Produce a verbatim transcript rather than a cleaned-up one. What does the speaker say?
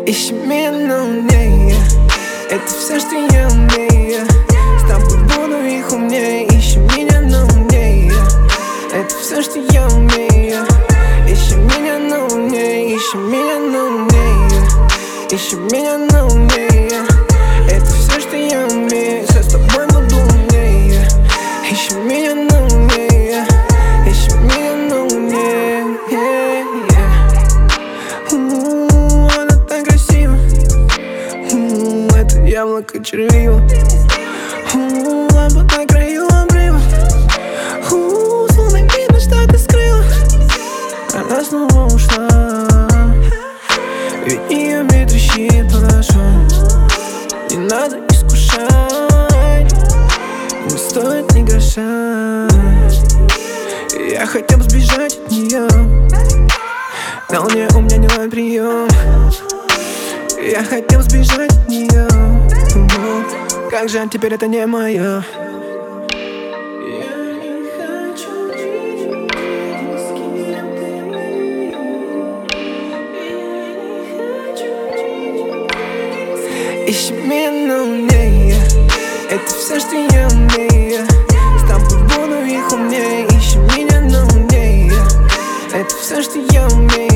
Ищи меня на умнее, это все, что я умею. С тобой буду их умнее. Ищи меня на умнее, это все, что я умею. Ищи меня на умнее, ищи меня на умнее. Ищи меня на умнее, это все, что я умею. Все с тобой буду умнее. Ищи меня на умнее, ищи меня на умнее. Она так красива, это яблоко червива. Лампа на краю обрыва, словно видно, что ты скрыла. Она снова ушла, ведь ее мир трещит под шум. Не надо искушать, не стоит ни гроша. Я хотел бы сбежать от нее, но мне у меня не ловит прием. Я хотел сбежать от нее, но как жаль, теперь это не мое. Ищи меня на умнее, это все, что я умею. С тобой буду их умнее. Ищи меня на умнее, это все, что я умею.